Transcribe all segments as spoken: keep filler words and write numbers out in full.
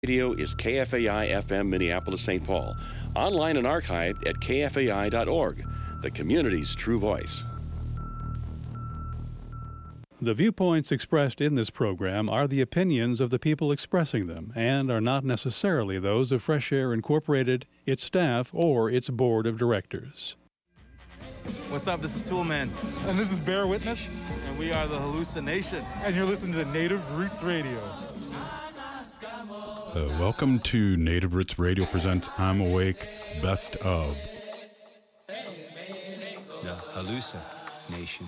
Radio is K F A I F M Minneapolis, Saint Paul. Online and archived at K F A I dot org, the community's true voice. The viewpoints expressed in this program are the opinions of the people expressing them and are not necessarily those of Fresh Air Incorporated, its staff, or its board of directors. What's up? This is Toolman. And this is Bear Witness. And we are the Hallucination. And you're listening to Native Roots Radio. Uh, welcome to Native Roots Radio presents I'm Awake Best of. The Hallucination.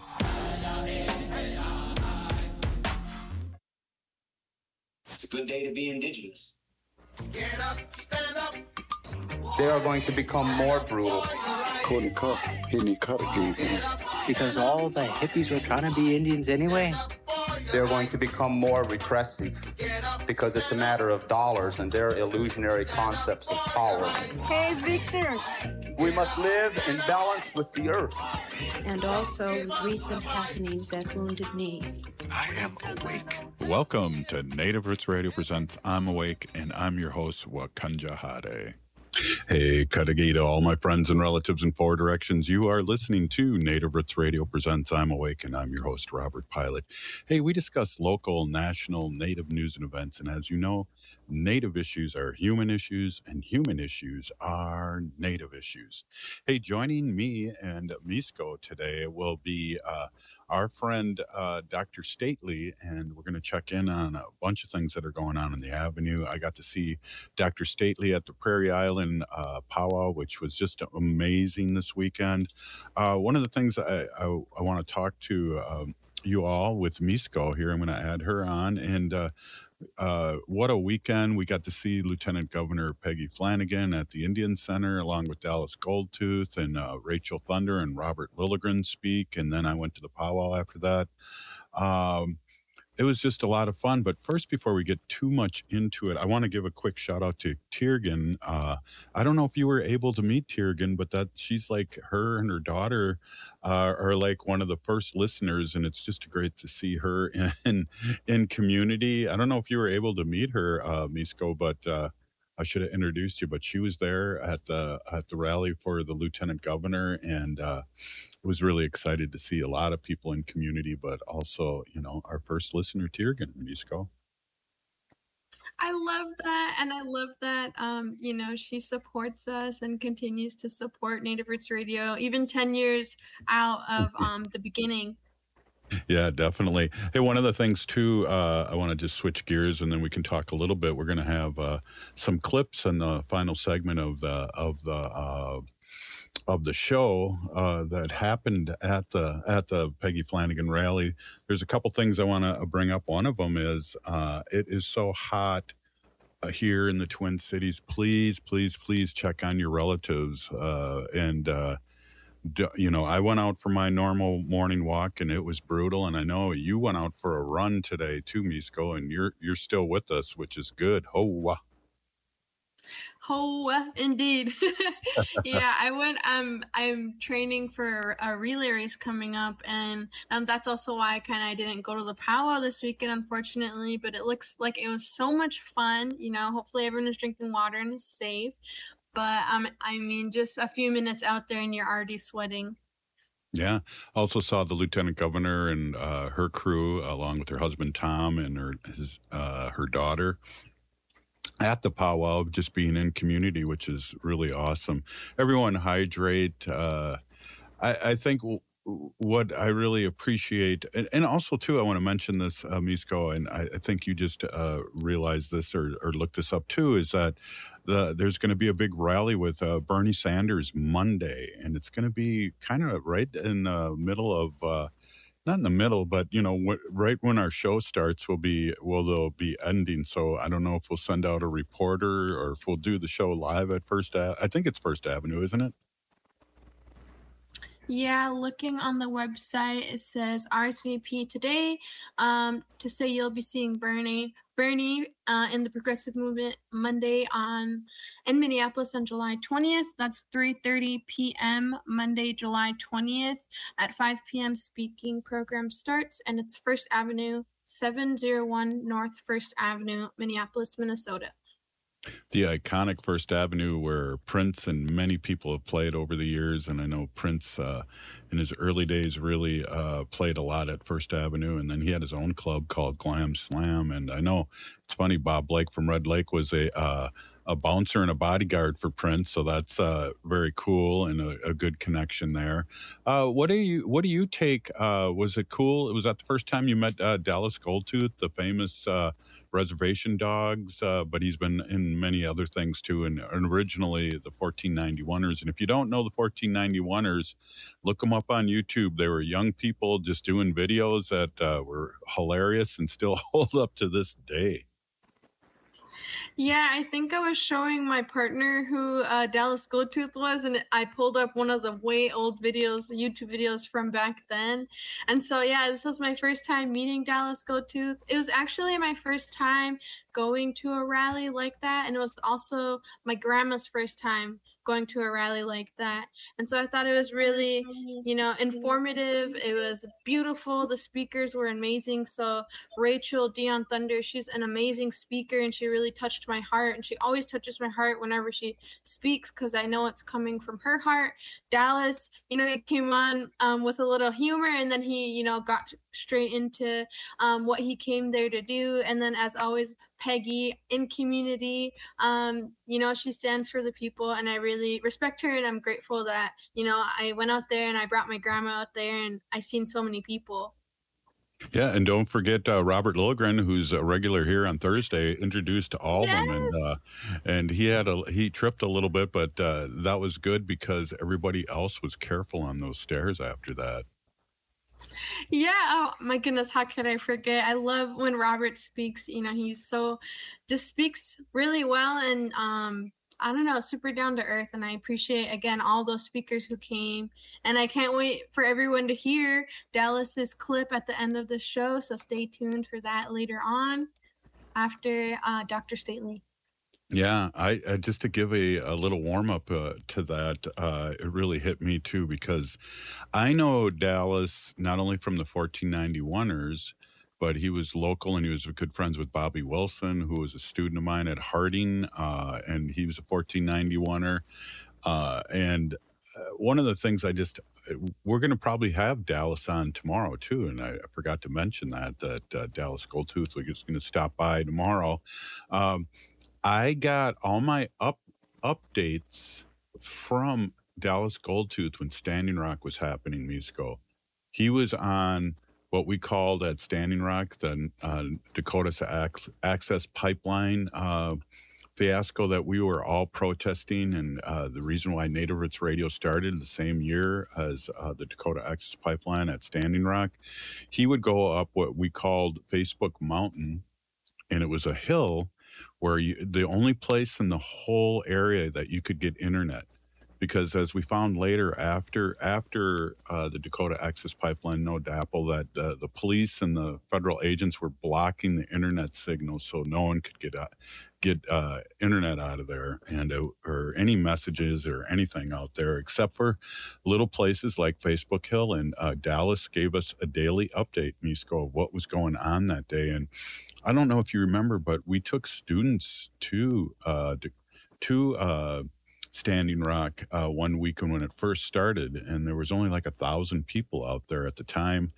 It's a good day to be indigenous. Get up, stand up. They are going to become more brutal. Couldn't cut, hitting cut again. Because all the hippies were trying to be Indians anyway. They're going to become more repressive because it's a matter of dollars and their illusionary concepts of power. Hey, Victor. We must live in balance with the earth. And also with recent happenings at Wounded Knee. I am awake. Welcome to Native Roots Radio presents I'm Awake, and I'm your host, Wakanja Hade. Hey, Kadagi to all my friends and relatives in four directions. You are listening to Native Roots Radio presents I'm Awake, and I'm your host, Robert Pilot. Hey, we discuss local, national, Native news and events, and as you know, Native issues are human issues, and human issues are Native issues. Hey, joining me and Misko today will be uh, our friend, uh, Doctor Stately, and we're going to check in on a bunch of things that are going on in the Avenue. I got to see Doctor Stately at the Prairie Island uh, powwow, which was just amazing this weekend. Uh, one of the things I, I, I want to talk to um, you all with Misko here, I'm going to add her on, and uh, Uh, what a weekend. We got to see Lieutenant Governor Peggy Flanagan at the Indian Center, along with Dallas Goldtooth and uh, Rachel Thunder and Robert Lilligren speak. And then I went to the powwow after that. Um, it was just a lot of fun. But first, before we get too much into it, I want to give a quick shout out to Tiergan. Uh, I don't know if you were able to meet Tiergan, but that she's like her and her daughter uh, are like one of the first listeners, and it's just great to see her in in community. I don't know if you were able to meet her, uh, Misko, but uh, I should have introduced you. But she was there at the at the rally for the Lieutenant Governor, and uh, was really excited to see a lot of people in community, but also, you know, our first listener, Tiergan, Misko. I love that, and I love that, um, you know, she supports us and continues to support Native Roots Radio, even ten years out of um, the beginning. Yeah, definitely. Hey, one of the things, too, uh, I want to just switch gears, and then we can talk a little bit. We're going to have uh, some clips in the final segment of the of the uh, of the show uh, that happened at the at the Peggy Flanagan rally. There's a couple things I want to bring up. One of them is uh, it is so hot uh, here in the Twin Cities. Please, please, please check on your relatives. Uh, and, uh, d- you know, I went out for my normal morning walk, and it was brutal. And I know you went out for a run today too, Misko, and you're you're still with us, which is good. Ho-wah. Oh, indeed. Yeah, I went, um, I'm training for a relay race coming up, and um, that's also why I kind of didn't go to the powwow this weekend, unfortunately, but it looks like it was so much fun. You know, hopefully everyone is drinking water and is safe, but um, I mean, just a few minutes out there and you're already sweating. Yeah. Also saw the Lieutenant Governor and uh, her crew, along with her husband, Tom, and her, his, uh, her daughter, at the powwow, just being in community, which is really awesome. Everyone hydrate. Uh, I, I think w- what I really appreciate, and, and also, too, I want to mention this, uh, Misko, and I, I think you just uh, realized this or, or looked this up, too, is that the, there's going to be a big rally with uh, Bernie Sanders Monday, and it's going to be kind of right in the middle of uh, not in the middle, but, you know, wh- right when our show starts, we'll be, well, they'll be ending. So I don't know if we'll send out a reporter or if we'll do the show live at First Ave. I think it's First Avenue, isn't it? Yeah, looking on the website, it says R S V P today um, to say you'll be seeing Bernie Bernie uh, in the Progressive Movement Monday on in Minneapolis on July twentieth. That's three thirty p.m. Monday, July twentieth. At five p.m. speaking program starts, and it's First Avenue seven oh one North First Avenue, Minneapolis, Minnesota. The iconic First Avenue where Prince and many people have played over the years. And I know Prince uh, in his early days really uh, played a lot at First Avenue. And then he had his own club called Glam Slam. And I know it's funny, Bob Blake from Red Lake was a uh, a bouncer and a bodyguard for Prince. So that's uh, very cool and a, a good connection there. Uh, what do you what do you take? Uh, was it cool? Was that the first time you met uh, Dallas Goldtooth, the famous uh, Reservation Dogs, uh, but he's been in many other things too, and, and originally the fourteen ninety-one-ers. And if you don't know the fourteen ninety-one-ers, look them up on YouTube. They were young people just doing videos that uh, were hilarious and still hold up to this day. Yeah, I think I was showing my partner who uh, Dallas Goldtooth was, and I pulled up one of the way old videos, YouTube videos from back then. And so, yeah, this was my first time meeting Dallas Goldtooth. It was actually my first time going to a rally like that, and it was also my grandma's first time going to a rally like that. And so I thought it was really, you know, informative. It was beautiful. The speakers were amazing. So Rachel Dion Thunder, she's an amazing speaker, and she really touched my heart. And she always touches my heart whenever she speaks, because I know it's coming from her heart. Dallas, you know, he came on um, with a little humor, and then he, you know, got straight into um, what he came there to do. And then, as always, Peggy in community, um, you know, she stands for the people, and I really respect her, and I'm grateful that, you know, I went out there and I brought my grandma out there, and I seen so many people. Yeah, and don't forget uh, Robert Lilligren, who's a regular here on Thursday, introduced all yes. of them, and uh, and he had a he tripped a little bit, but uh, that was good because everybody else was careful on those stairs after that. Yeah, oh my goodness, how could I forget? I love when Robert speaks. You know, he's so just speaks really well, and um I don't know, super down to earth. And I appreciate, again, all those speakers who came. And I can't wait for everyone to hear Dallas's clip at the end of the show. So stay tuned for that later on after uh, Doctor Stately. Yeah, I, I just to give a, a little warm up uh, to that, uh, it really hit me too, because I know Dallas not only from the fourteen ninety-one-ers, but he was local, and he was good friends with Bobby Wilson, who was a student of mine at Harding, uh, and he was a fourteen ninety-one-er. Uh, and uh, one of the things I just, we're going to probably have Dallas on tomorrow too, and I, I forgot to mention that, that uh, Dallas Goldtooth was just going to stop by tomorrow. Um, I got all my up updates from Dallas Goldtooth when Standing Rock was happening, Misko. He was on what we called at Standing Rock the uh, Dakota Access Pipeline uh, fiasco that we were all protesting, and uh, the reason why Native Roots Radio started the same year as uh, the Dakota Access Pipeline at Standing Rock. He would go up what we called Facebook Mountain, and it was a hill where you, the only place in the whole area that you could get internet, because as we found later after after uh, the Dakota Access Pipeline, no D A P L, that uh, the police and the federal agents were blocking the internet signal so no one could get uh, get uh, internet out of there, and uh, or any messages or anything out there, except for little places like Facebook Hill. And uh, Dallas gave us a daily update, Misko, of what was going on that day. And I don't know if you remember, but we took students to uh, to uh, Standing Rock uh, one weekend when it first started, and there was only like a thousand people out there at the time,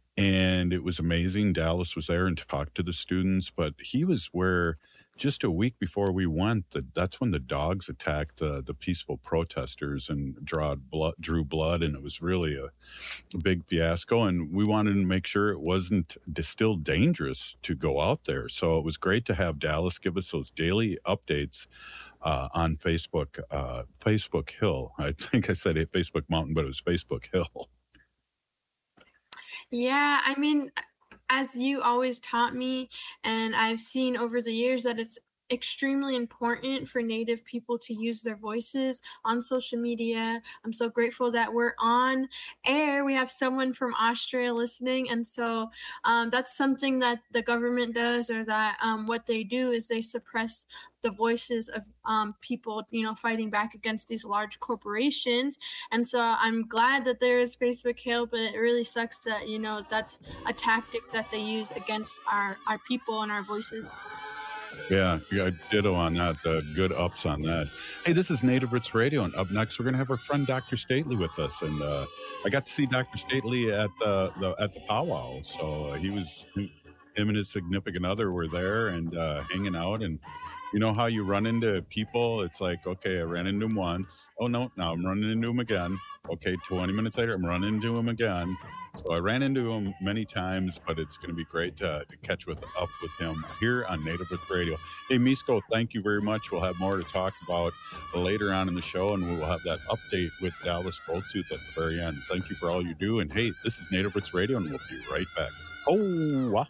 and it was amazing. Dallas was there and talked to the students, but he was where just a week before we went, the, that's when the dogs attacked the the peaceful protesters and draw blood, drew blood, and it was really a, a big fiasco. And we wanted to make sure it wasn't still dangerous to go out there. So it was great to have Dallas give us those daily updates uh, on Facebook, uh, Facebook Hill. I think I said Facebook Mountain, but it was Facebook Hill. Yeah, I mean, as you always taught me, and I've seen over the years, that it's extremely important for Native people to use their voices on social media. I'm so grateful that we're on air. We have someone from Australia listening. And so um, that's something that the government does, or that um, what they do is they suppress the voices of um, people, you know, fighting back against these large corporations. And so I'm glad that there is Facebook Hail, but it really sucks that, you know, that's a tactic that they use against our, our people and our voices. Yeah, yeah, ditto on that. Uh, good ups on that. Hey, this is Native Roots Radio, and up next we're going to have our friend Doctor Stately with us. And uh, I got to see Doctor Stately at the, the at the powwow. So uh, he was, him and his significant other were there and uh, hanging out. And you know how you run into people? It's like, okay, I ran into him once. Oh no, now I'm running into him again. Okay, twenty minutes later, I'm running into him again. So I ran into him many times, but it's going to be great to, to catch with up with him here on Native Roots Radio. Hey, Misko, thank you very much. We'll have more to talk about later on in the show, and we'll have that update with Dallas Goldtooth at the very end. Thank you for all you do. And hey, this is Native Roots Radio, and we'll be right back. Oh, wow.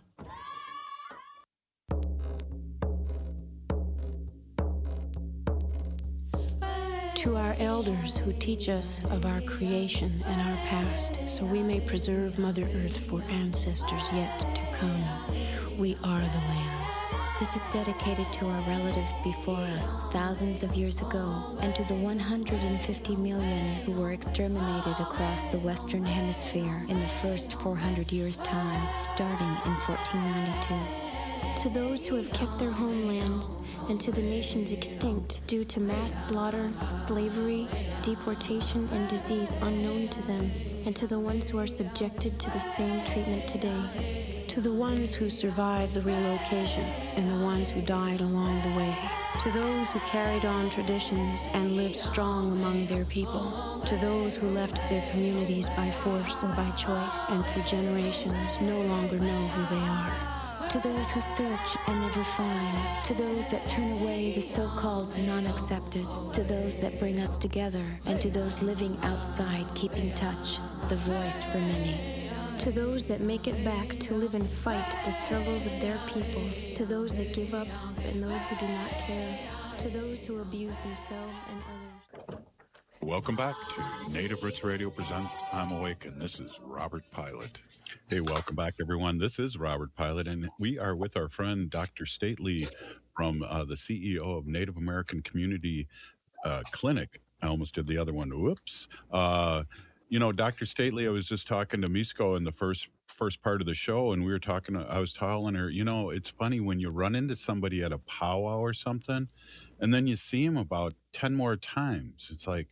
To our elders who teach us of our creation and our past, so we may preserve Mother Earth for ancestors yet to come, we are the land. This is dedicated to our relatives before us, thousands of years ago, and to the one hundred fifty million who were exterminated across the Western Hemisphere in the first four hundred years' time, starting in fourteen ninety-two. To those who have kept their homelands, and to the nations extinct due to mass slaughter, slavery, deportation, and disease unknown to them, and to the ones who are subjected to the same treatment today. To the ones who survived the relocations, and the ones who died along the way. To those who carried on traditions and lived strong among their people. To those who left their communities by force or by choice, and through generations no longer know who they are. To those who search and never find, to those that turn away the so-called non-accepted, to those that bring us together, and to those living outside keeping touch, the voice for many. To those that make it back to live and fight the struggles of their people, to those that give up and those who do not care, to those who abuse themselves and others. Welcome back to Native Roots Radio presents I'm Awake, and this is Robert Pilot. Hey, welcome back, everyone. This is Robert Pilot, and we are with our friend Doctor Stately from uh, the C E O of Native American Community uh, Clinic. I almost did the other one. Whoops. Uh, you know, Doctor Stately, I was just talking to Misko in the first first part of the show, and we were talking, I was telling her, you know, it's funny when you run into somebody at a powwow or something, and then you see him about ten more times. It's like,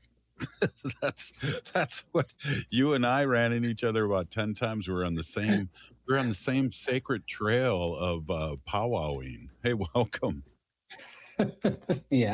that's that's what you and I ran into each other about ten times. We were on the same we're on the same sacred trail of uh, powwowing. Hey, welcome. Yeah,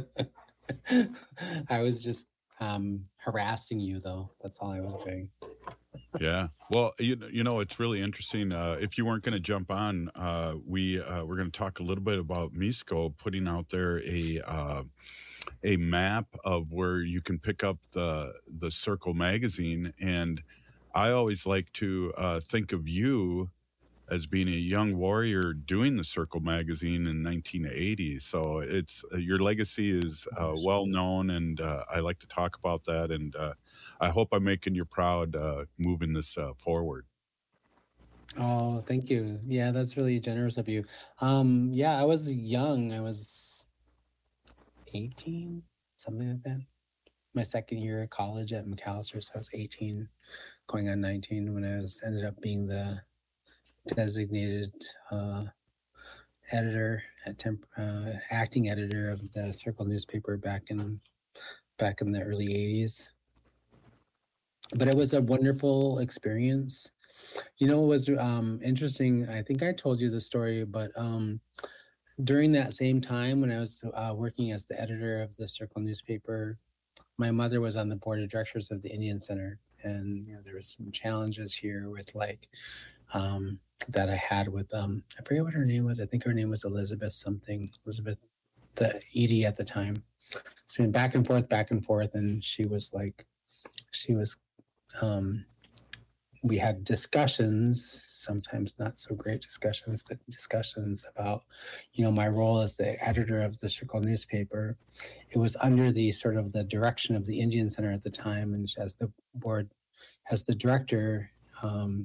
I was just um, harassing you, though. That's all I was doing. Yeah. Well, you you know, it's really interesting. Uh, if you weren't going to jump on, uh, we uh, we're going to talk a little bit about Misko putting out there a. Uh, a map of where you can pick up the the Circle magazine, and I always like to uh, think of you as being a young warrior doing the Circle magazine in nineteen eighty. So it's uh, your legacy is uh, well known, and uh, I like to talk about that. And uh, I hope I'm making you proud uh, moving this uh, forward. Oh, thank you. Yeah, that's really generous of you. Um, yeah, I was young. I was eighteen, something like that. My second year of college at Macalester, so I was eighteen, going on nineteen when I was ended up being the designated uh, editor, at temp, uh, acting editor of the Circle newspaper back in back in the early eighties. But it was a wonderful experience. You know, it was um, interesting. I think I told you the story, but um, during that same time when I was uh, working as the editor of the Circle newspaper, my mother was on the board of directors of the Indian Center. And you know, there was some challenges here with like, um, that I had with, um, I forget what her name was. I think her name was Elizabeth something, Elizabeth, the Edie at the time. So we went back and forth, back and forth. And she was like, she was, um, we had discussions sometimes not so great discussions, but discussions about, you know, my role as the editor of the Circle newspaper. It was under the sort of the direction of the Indian Center at the time, and as the board, as the director, um,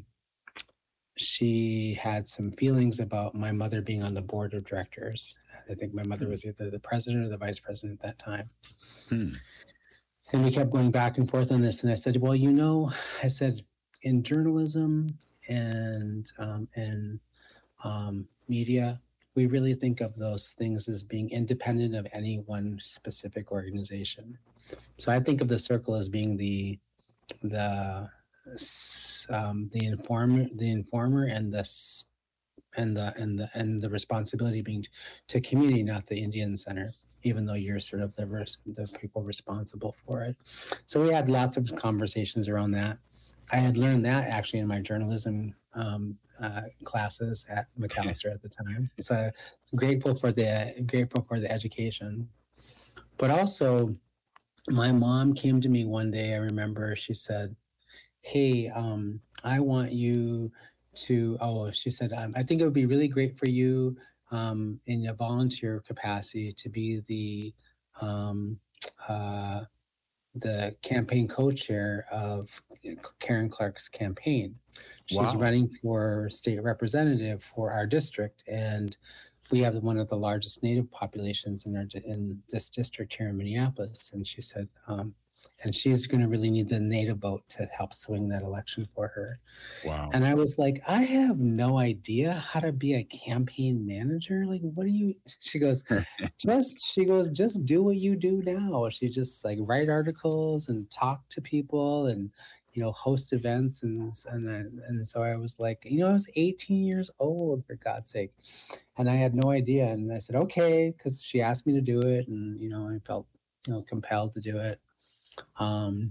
she had some feelings about my mother being on the board of directors. I think my mother was either the president or the vice president at that time. Hmm. And we kept going back and forth on this. And I said, well, you know, I said, in journalism and um, and um, media, we really think of those things as being independent of any one specific organization. So I think of the Circle as being the the um, the informer, the informer, and the and the and the and the responsibility being to community, not the Indian Center, even though you're sort of the the people responsible for it. So we had lots of conversations around that. I had learned that actually in my journalism um, uh, classes at Macalester at the time. So I'm grateful for the grateful for the education. But also, my mom came to me one day. I remember she said, "Hey, um, I want you to." Oh, she said, um, "I think it would be really great for you um, in a volunteer capacity to be the." Um, uh, the campaign co-chair of Karen Clark's campaign. She's Wow. running for state representative for our district, and we have one of the largest Native populations in our in this district here in Minneapolis. And she said, um, and she's going to really need the Native vote to help swing that election for her. Wow. And I was like, I have no idea how to be a campaign manager. Like, what do you, she goes, just, she goes, just do what you do now. She just like write articles and talk to people and, you know, host events. And, and, and so I was like, you know, I was eighteen years old, for God's sake. And I had no idea. And I said, okay, because she asked me to do it. And, you know, I felt, you know, compelled to do it. Um,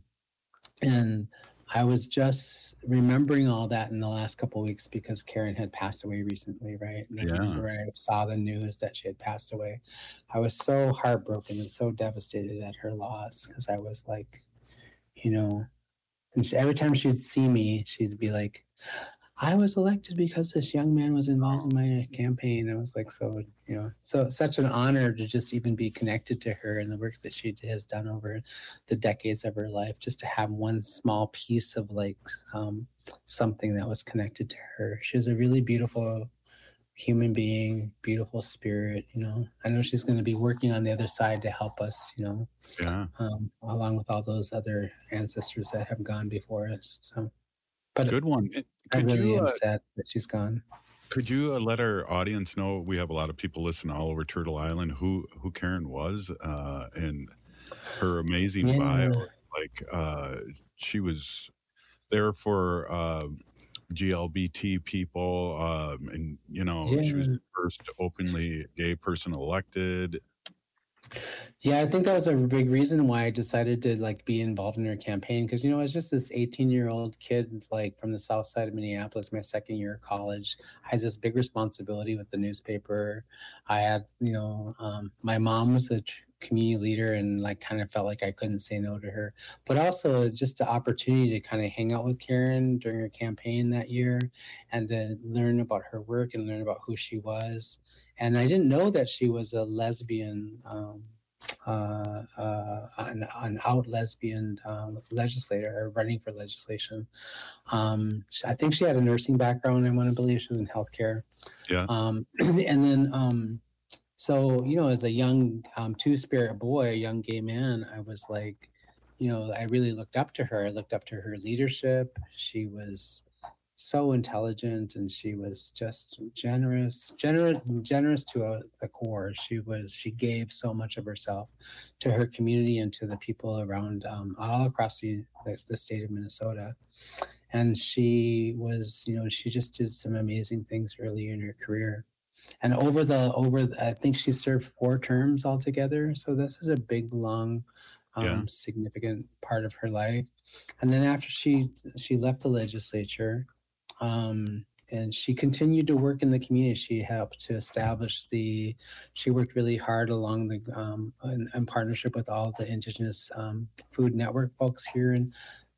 and I was just remembering all that in the last couple of weeks because Karen had passed away recently, right? And I Yeah. remember when I saw the news that she had passed away, I was so heartbroken and so devastated at her loss because I was like, you know, and she, every time she'd see me, she'd be like, I was elected because this young man was involved in my campaign. I was like, so, you know, so such an honor to just even be connected to her and the work that she has done over the decades of her life, just to have one small piece of like um, something that was connected to her. She was a really beautiful human being, beautiful spirit, you know. I know she's going to be working on the other side to help us, you know, Yeah. um, along with all those other ancestors that have gone before us. So. But Good one. I Could really you, am uh, sad that she's gone. Could you uh, let our audience know? We have a lot of people listening all over Turtle Island. Who who Karen was uh, and her amazing Yeah. bio. Like uh, she was there for uh, G L B T people, um, and you know she was Yeah. the first openly gay person elected. Yeah, I think that was a big reason why I decided to like be involved in her campaign because you know I was just this eighteen-year-old kid like from the south side of Minneapolis, my second year of college. I had this big responsibility with the newspaper. I had, you know, um, my mom was a tr- community leader and like kind of felt like I couldn't say no to her. But also just the opportunity to kind of hang out with Karen during her campaign that year and to learn about her work and learn about who she was. And I didn't know that she was a lesbian, um, uh, uh, an, an out lesbian um, legislator or running for legislation. Um, sh- I think she had a nursing background. I want to believe she was in healthcare. Yeah. Um, and then, um, so, you know, as a young um, two-spirit boy, a young gay man, I was like, you know, I really looked up to her. I looked up to her leadership. She was so intelligent and she was just generous, generous, generous to a, a core. She was, she gave so much of herself to her community and to the people around um, all across the, the, the state of Minnesota. And she was, you know, she just did some amazing things early in her career. And over the, over, the, I think she served four terms altogether. So this is a big, long, um, Yeah. significant part of her life. And then after she, she left the legislature, um, and she continued to work in the community. She helped to establish the, she worked really hard along the, um, in, in partnership with all the Indigenous um, Food Network folks here in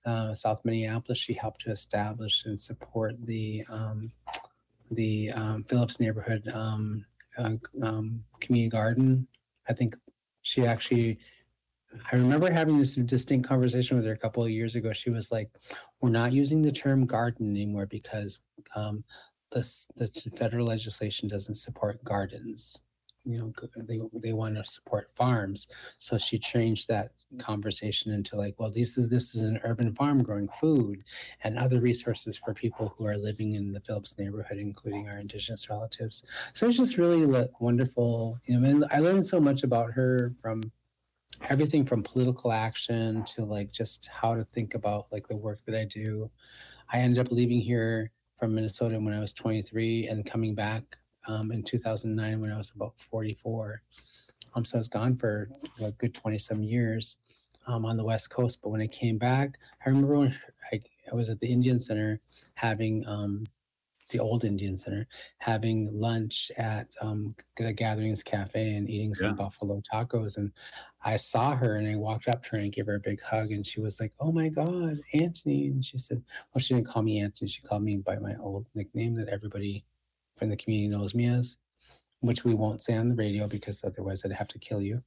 uh, South Minneapolis. She helped to establish and support the um, the um, Phillips neighborhood um, uh, um, community garden. I think she actually, I remember having this distinct conversation with her a couple of years ago. She was like, we're not using the term garden anymore because um, the, the federal legislation doesn't support gardens. You know, they they want to support farms. So she changed that conversation into like, well, this is this is an urban farm growing food and other resources for people who are living in the Phillips neighborhood, including our Indigenous relatives. So it's just really wonderful. You know, and I learned so much about her, from everything from political action to like just how to think about like the work that I do. I ended up leaving here from Minnesota when I was twenty-three and coming back Um, in two thousand nine when I was about forty-four. Um, so I was gone for a good twenty-some years um, on the West Coast. But when I came back, I remember when I, I was at the Indian Center having, um, the old Indian Center, having lunch at um, the Gatherings Cafe and eating some yeah. buffalo tacos. And I saw her and I walked up to her and gave her a big hug. And she was like, oh my God, Anthony. And she said, well, she didn't call me Anthony. She called me by my old nickname that everybody from the community knows me as, which we won't say on the radio because otherwise I'd have to kill you.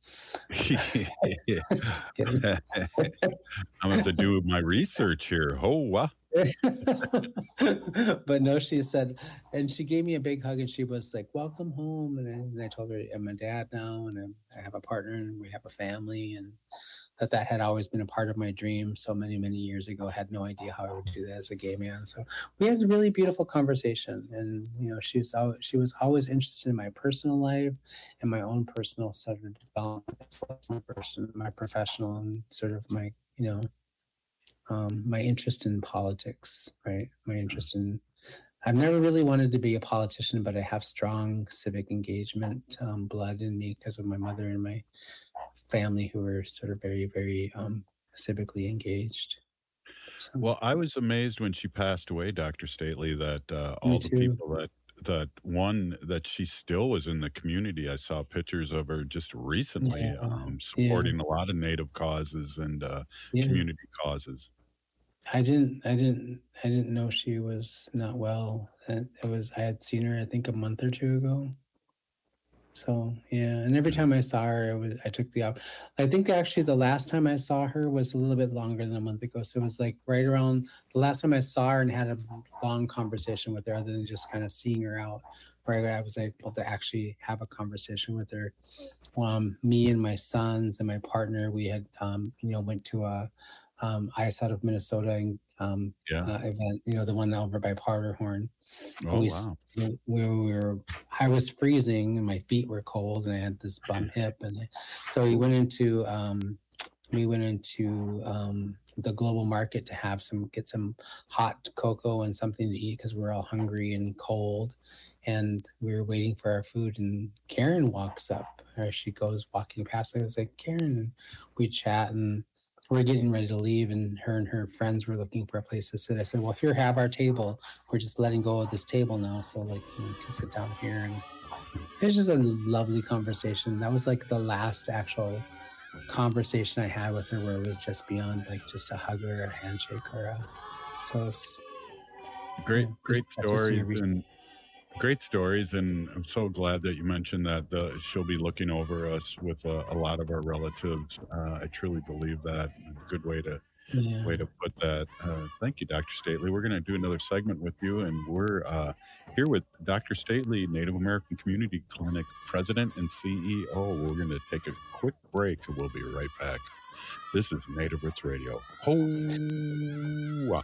I'm going to do my research here. Oh, wow. But no, she said, and she gave me a big hug and she was like, welcome home. And I, and I told her I'm a dad now and I'm, I have a partner and we have a family, and that that had always been a part of my dream so many, many years ago. I had no idea how I would do that as a gay man. So we had a really beautiful conversation. And, you know, she's always, she was always interested in my personal life and my own personal sort of development, my person, my professional, and sort of my, you know, um, my interest in politics, right? My interest in, I've never really wanted to be a politician, but I have strong civic engagement um, blood in me because of my mother and my family who were sort of very, very um, civically engaged. So. Well, I was amazed when she passed away, Doctor Stately, that uh, all the people that, that one, that she still was in the community. I saw pictures of her just recently yeah. um, supporting yeah. a lot of Native causes and uh, yeah. community causes. I didn't, I didn't, I didn't know she was not well. It was, I had seen her, I think, a month or two ago. So yeah, and every time I saw her, it was, I took the op. I think actually the last time I saw her was a little bit longer than a month ago. So it was like right around the last time I saw her and had a long conversation with her, other than just kind of seeing her out, where I was able to actually have a conversation with her. Um, me and my sons and my partner, we had, um, you know, went to a um, Ice Out of Minnesota and um yeah. uh, event, you know, the one over by Powderhorn. Oh, we, wow. we, we were, I was freezing and my feet were cold and I had this bum hip. And so we went into, um, we went into um, the global market to have some, get some hot cocoa and something to eat because we're all hungry and cold. And we were waiting for our food and Karen walks up, or she goes walking past. I was like, Karen, we chat and we're getting ready to leave, and her and her friends were looking for a place to sit. I said, well, here, have our table. We're just letting go of this table now. So like, you know, you can sit down here. And it was just a lovely conversation. That was like the last actual conversation I had with her where it was just beyond like just a hug or a handshake or a, so it's great, you know, great stories and great stories. And I'm so glad that you mentioned that the, she'll be looking over us with a, a lot of our relatives. Uh, I truly believe that. A good way to yeah. way to put that. Uh, thank you, Doctor Stately. We're going to do another segment with you, and we're uh, here with Doctor Stately, Native American Community Clinic President and C E O. We're going to take a quick break, and we'll be right back. This is Native Roots Radio. Ho-wah.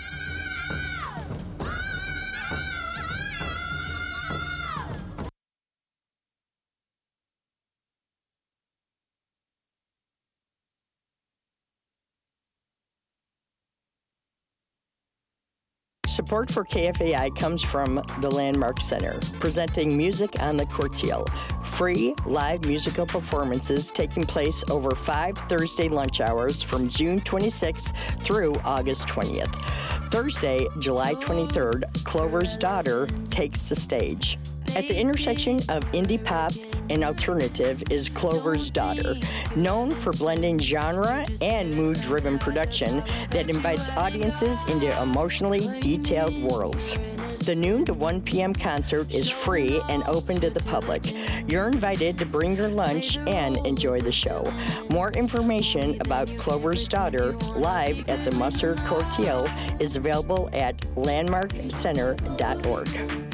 Support for K F A I comes from the Landmark Center, presenting Music on the Courtiel. Free live musical performances taking place over five Thursday lunch hours from June twenty-sixth through August twentieth. Thursday, July twenty-third, Clover's Daughter takes the stage. At the intersection of indie pop and alternative is Clover's Daughter, known for blending genre and mood-driven production that invites audiences into emotionally detailed worlds. The noon to one p.m. concert is free and open to the public. You're invited to bring your lunch and enjoy the show. More information about Clover's Daughter live at the Musser Cortiel is available at landmark center dot org.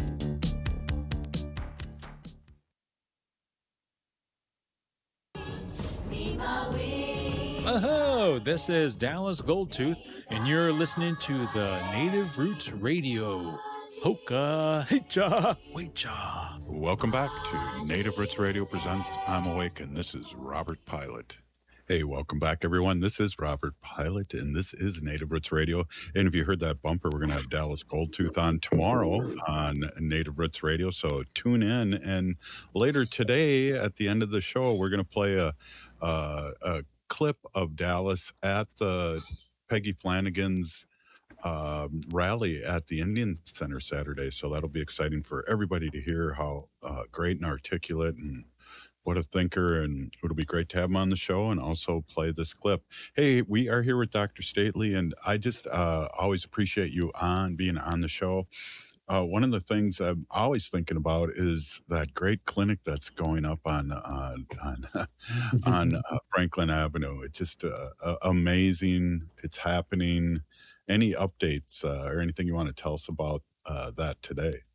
Oh, this is Dallas Goldtooth, and you're listening to the Native Roots Radio. Hoka, hecha, wecha. Welcome back to Native Roots Radio presents I'm Awake, and this is Robert Pilot. Hey, welcome back, everyone. This is Robert Pilot, and this is Native Roots Radio. And if you heard that bumper, we're going to have Dallas Goldtooth on tomorrow on Native Roots Radio, so tune in. And later today, at the end of the show, we're going to play a, a, a clip of Dallas at the Peggy Flanagan's Uh, rally at the Indian Center Saturday. So that'll be exciting for everybody to hear how uh, great and articulate and what a thinker, and it'll be great to have him on the show and also play this clip. Hey, we are here with Doctor Stately, and I just uh, always appreciate you on being on the show. Uh, one of the things I'm always thinking about is that great clinic that's going up on uh, on on uh, Franklin Avenue. It's just uh, uh, amazing. It's happening. Any updates uh, or anything you want to tell us about uh, that today?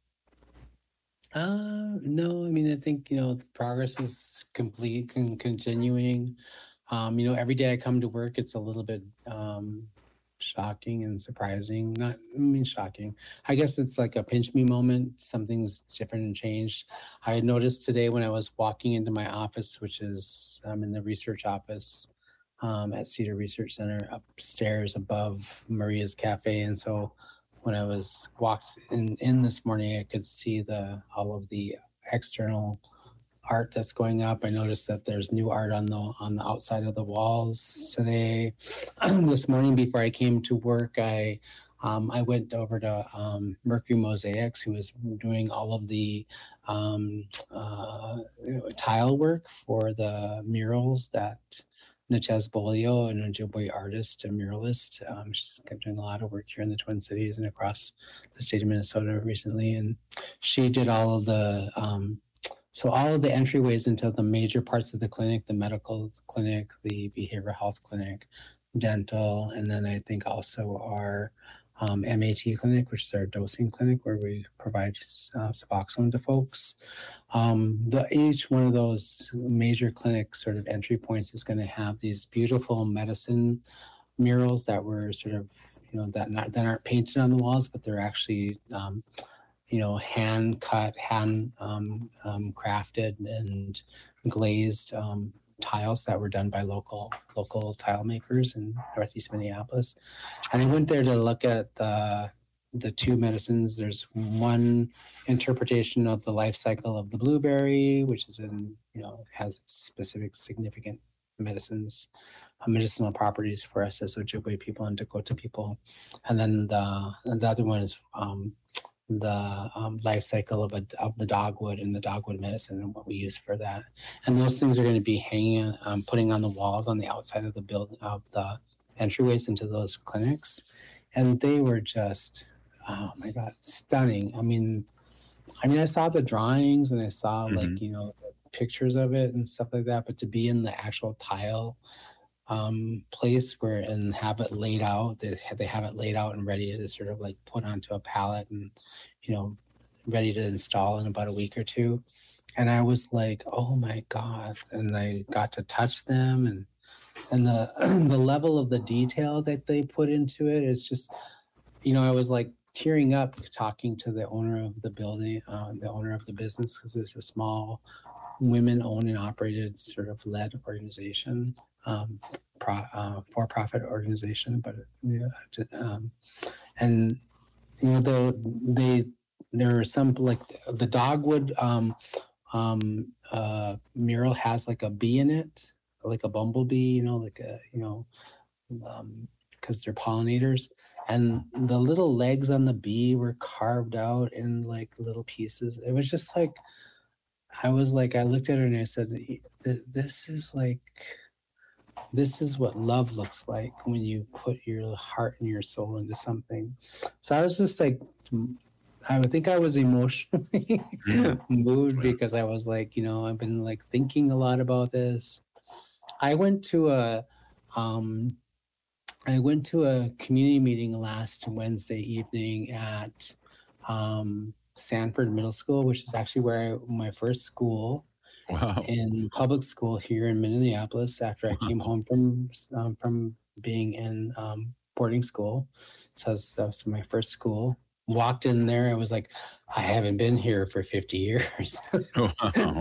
Uh, no, I mean, I think, you know, the progress is complete and continuing. Um, you know, every day I come to work, it's a little bit um, shocking and surprising. Not, I mean, shocking. I guess it's like a pinch me moment. Something's different and changed. I had noticed today when I was walking into my office, which is I'm um, in the research office, Um, at Cedar Research Center upstairs above Maria's Cafe. And so when I was walked in, in this morning, I could see the all of the external art that's going up. I noticed that there's new art on the on the outside of the walls today. This morning before I came to work, I um, I went over to um, Mercury Mosaics, who was doing all of the um, uh, tile work for the murals that Natchez Bolio, an Ojibwe artist and muralist. Um, she's kept doing a lot of work here in the Twin Cities and across the state of Minnesota recently. And she did all of the, um, so all of the entryways into the major parts of the clinic, the medical clinic, the behavioral health clinic, dental, and then I think also our um, M A T clinic, which is our dosing clinic where we provide uh, Suboxone to folks. Um, the, each one of those major clinic sort of entry points is going to have these beautiful medicine murals that were sort of, you know, that, not, that aren't painted on the walls, but they're actually, um, you know, hand cut, hand um, um, crafted and glazed um, tiles that were done by local local tile makers in Northeast Minneapolis. And I went there to look at the the two medicines. There's one interpretation of the life cycle of the blueberry, which is in, you know, has specific significant medicines, uh, medicinal properties for us as Ojibwe people and Dakota people. And then the, the other one is um, the um, life cycle of, a, of the dogwood and the dogwood medicine and what we use for that. And those things are going to be hanging, um, putting on the walls on the outside of the building, of the entryways into those clinics. And they were just, oh my God, stunning. I mean, I mean, I saw the drawings and I saw mm-hmm. like, you know, pictures of it and stuff like that, but to be in the actual tile um, place where and have it laid out, they, they have it laid out and ready to sort of like put onto a pallet and, you know, ready to install in about a week or two. And I was like, oh my God. And I got to touch them and, and the, the level of the detail that they put into it is just, you know, I was like tearing up talking to the owner of the building, uh, the owner of the business, because it's a small women-owned and operated sort of led organization, um, pro, uh, for-profit organization. But yeah, um, and you know, the they there are some like the dogwood um, um, uh, mural has like a bee in it, like a bumblebee, you know, like a you know, because um, they're pollinators. and the little legs on the bee were carved out in like little pieces. It was just like, I was like, I looked at her and I said, this is like, this is what love looks like when you put your heart and your soul into something. So I was just like, I would think I was emotionally moved because I was like, you know, I've been like thinking a lot about this. I went to a, um, I went to a community meeting last Wednesday evening at um, Sanford Middle School, which is actually where I, my first school. Wow. In public school here in Minneapolis after I came home from um, from being in um, boarding school. So that was my first school. Walked in there, I was like, I haven't been here for fifty years. Wow.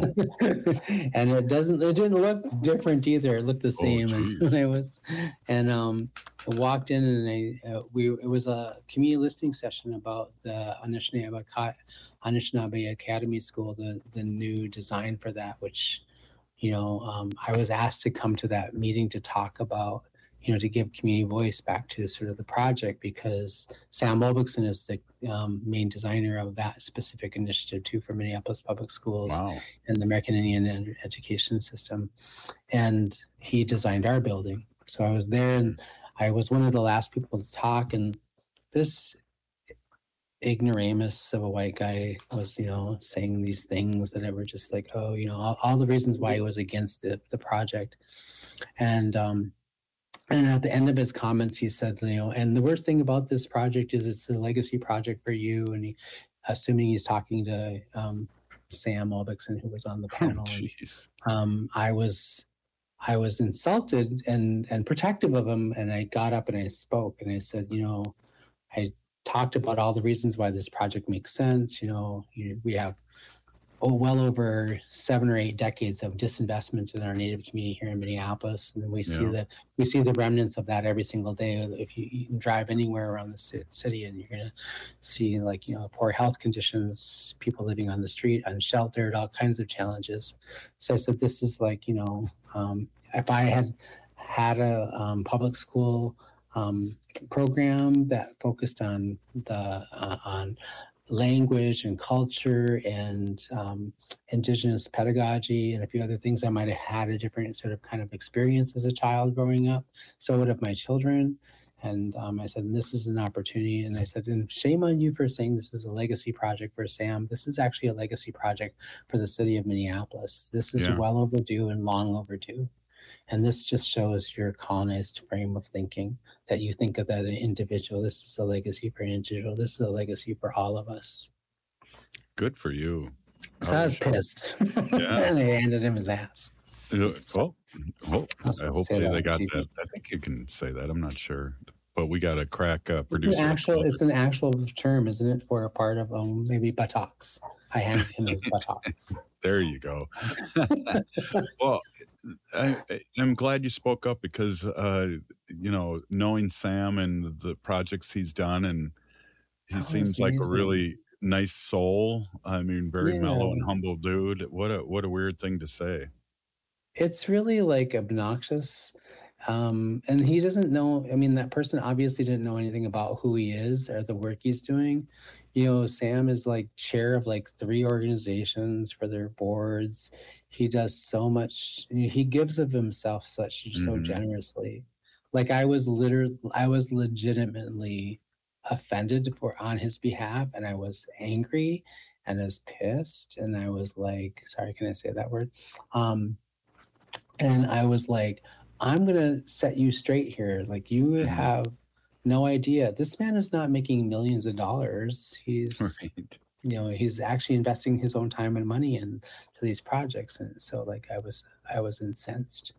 And it doesn't, it didn't look different either. It looked the same oh, as when I was. And um, I walked in and I, uh, we, it was a community listening session about the Anishinaabe, Anishinaabe Academy School, the, the new design for that, which, you know, um, I was asked to come to that meeting to talk about, you know, to give community voice back to sort of the project, because Sam Olbixson is the um, main designer of that specific initiative too for Minneapolis Public Schools wow. and the American Indian education system. And he designed our building. So I was there and I was one of the last people to talk, and this ignoramus of a white guy was, you know, saying these things that were just like, oh, you know, all, all the reasons why he was against the, the project. And, um, And at the end of his comments, he said, you know, and the worst thing about this project is it's a legacy project for you. And he, assuming he's talking to um, Sam Olbixson, who was on the panel. Oh, and, um, I was, I was insulted and and protective of him. And I got up and I spoke and I said, you know, I talked about all the reasons why this project makes sense. You know, you, we have oh, well over seven or eight decades of disinvestment in our Native community here in Minneapolis, and we see yeah. the we see the remnants of that every single day. If you, you can drive anywhere around the city, and you're gonna see, like, you know, poor health conditions, people living on the street, unsheltered, all kinds of challenges. So I said, this is like, you know, um, if I had had a um, public school um, program that focused on the uh, on language and culture and um, indigenous pedagogy and a few other things, I might have had a different sort of kind of experience as a child growing up. So would have my children. And um, I said, this is an opportunity. And I said, and shame on you for saying this is a legacy project for Sam. This is actually a legacy project for the city of Minneapolis. This is yeah. well overdue and long overdue. And this just shows your colonized frame of thinking, that you think of that an individual. This is a legacy for an individual. This is a legacy for all of us. Good for you. So I was pissed. Yeah. And I handed him his ass. Well, well I hopefully they got that. I think you can say that. I'm not sure. But we got a crack uh, producer. It's an, actual, it's an actual term, isn't it, for a part of um, maybe buttocks. I handed him his buttocks. There you go. Well, I, I'm glad you spoke up because, uh, you know, knowing Sam and the projects he's done, and he oh, seems like a really nice soul. I mean, very yeah. mellow and humble dude. What a what a weird thing to say. It's really like obnoxious. Um, and he doesn't know, I mean, that person obviously didn't know anything about who he is or the work he's doing. You know, Sam is like chair of like three organizations for their boards. He does so much, he gives of himself such, mm-hmm. so generously. Like I was literally, I was legitimately offended for on his behalf, and I was angry and I was pissed, and I was like, sorry, can I say that word? Um, and I was like, I'm going to set you straight here. Like, you have no idea. This man is not making millions of dollars. He's, right. you know, he's actually investing his own time and money into these projects. And so, like, I was, I was incensed.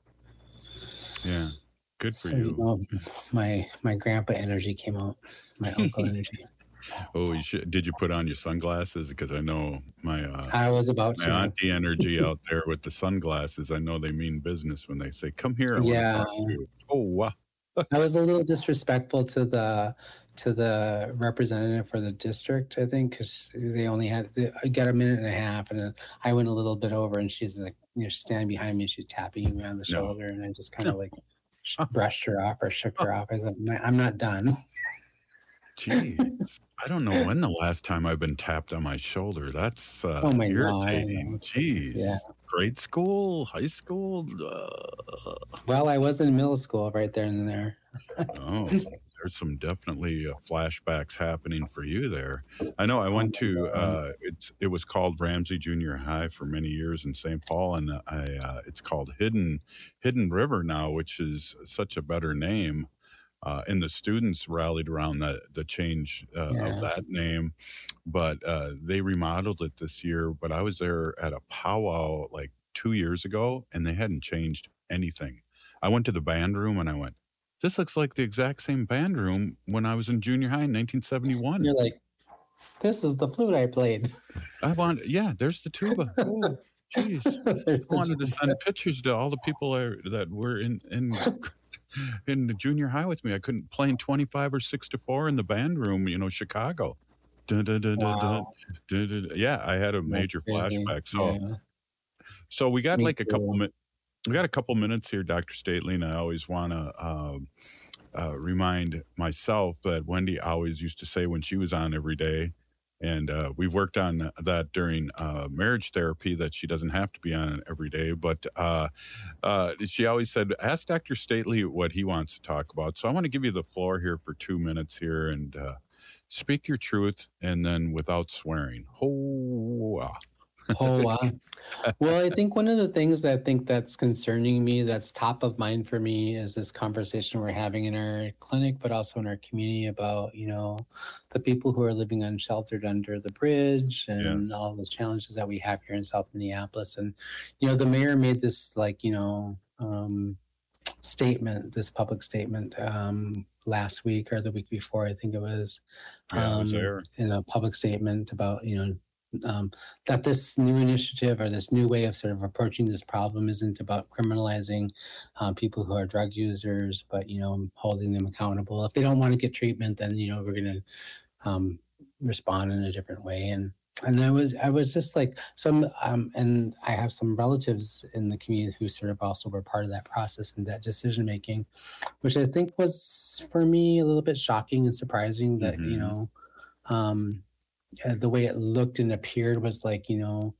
Yeah. Good for so, you. you know, my, my grandpa energy came out, my uncle energy. Oh, you should. Did you put on your sunglasses? Because I know my uh, I was about my to. auntie energy out there with the sunglasses. I know they mean business when they say, "Come here." I yeah. Want to talk to you. Oh, wow. I was a little disrespectful to the to the representative for the district, I think, because they only had I got a minute and a half, and then I went a little bit over, and she's like, you know, standing behind me, she's tapping me on the no. shoulder, and I just kind of like brushed her off or shook her off. I said, "I'm not done." Jeez. I don't know when the last time I've been tapped on my shoulder. That's uh, Oh my God. irritating. Jeez. Yeah. Grade school, high school. Uh, Well, I was in middle school right there and there. oh, there's some definitely uh, flashbacks happening for you there. I know I went to, uh, it's it was called Ramsey Junior High for many years in Saint Paul, and I uh, it's called Hidden Hidden River now, which is such a better name. Uh, and the students rallied around the, the change uh, Yeah. of that name, but uh, they remodeled it this year. But I was there at a powwow like two years ago, and they hadn't changed anything. I went to the band room, and I went, this looks like the exact same band room when I was in junior high in nineteen seventy-one. You're like, this is the flute I played. I want, yeah, there's the tuba. Oh, jeez. There's I the wanted to tuba. send pictures to all the people I, that were in in in the junior high with me. I couldn't play in twenty-five or six to four in the band room, you know, Chicago. Dun, dun, dun, dun, dun, Wow. dun, dun, dun. Yeah, I had a That's major crazy. flashback. So, Yeah. so we got Me like a couple too. minutes. We got a couple minutes here, Doctor Stately, and I always want to uh, uh, remind myself that Wendy always used to say when she was on every day, and uh, we've worked on that during uh, marriage therapy, that she doesn't have to be on every day. But uh, uh, she always said, ask Doctor Stately what he wants to talk about. So I want to give you the floor here for two minutes here and uh, speak your truth, and then without swearing. Ho, ah. Oh, wow. Well, I think one of the things that I think that's concerning me, that's top of mind for me, is this conversation we're having in our clinic, but also in our community about, you know, the people who are living unsheltered under the bridge and Yes. all those challenges that we have here in South Minneapolis. And, you know, the mayor made this, like, you know, um, statement, this public statement um, last week or the week before, I think it was, Yeah, I was um, there. in a public statement about, you know, um, that this new initiative or this new way of sort of approaching this problem isn't about criminalizing uh, people who are drug users, but, you know, holding them accountable. If they don't want to get treatment, then, you know, we're going to um, respond in a different way. And and I was I was just like some um, and I have some relatives in the community who sort of also were part of that process and that decision making, which I think was for me a little bit shocking and surprising that, you Mhm. know, um, uh, the way it looked and appeared was like, you know,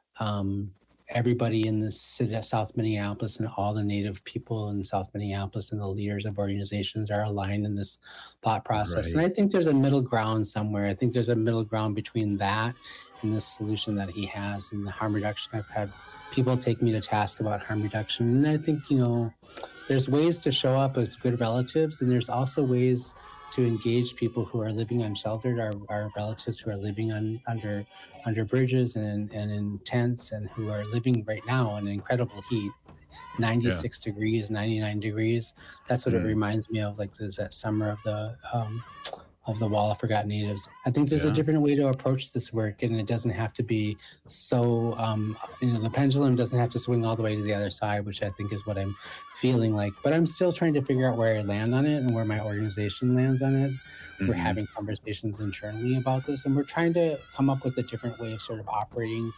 um, everybody in the city of South Minneapolis and all the Native people in South Minneapolis and the leaders of organizations are aligned in this thought process. And Right. I think there's a middle ground somewhere. I think there's a middle ground between that and the solution that he has in the harm reduction. I've had people take me to task about harm reduction. And I think, you know, there's ways to show up as good relatives, and there's also ways to engage people who are living unsheltered, our, our relatives who are living on, under under bridges and, and in tents, and who are living right now in incredible heat, ninety-six degrees, ninety-nine degrees. That's what Mm. it reminds me of, like there's that summer of the um, of the Wall of Forgotten Natives. I think there's Yeah. a different way to approach this work, and it doesn't have to be so, um, you know, the pendulum doesn't have to swing all the way to the other side, which I think is what I'm feeling like. But I'm still trying to figure out where I land on it and where my organization lands on it. We're Mhm. having conversations internally about this, and we're trying to come up with a different way of sort of operating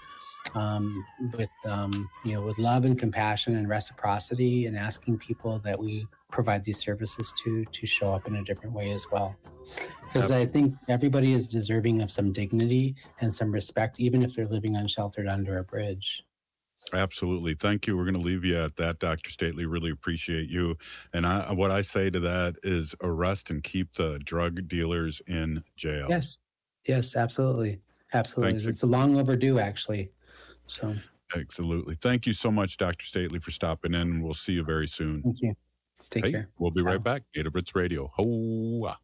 um, with, um, you know, with love and compassion and reciprocity, and asking people that we provide these services to to show up in a different way as well. Because I think everybody is deserving of some dignity and some respect, even if they're living unsheltered under a bridge. Absolutely. Thank you. We're going to leave you at that, Doctor Stately. Really appreciate you. And I, what I say to that is arrest and keep the drug dealers in jail. Yes, yes, absolutely, absolutely. Thanks. It's long overdue, actually. So Absolutely. Thank you so much, Doctor Stately, for stopping in. And we'll see you very soon. thank you. Take Hey, care. we'll be right back. Native Roots Radio. Ho-ah.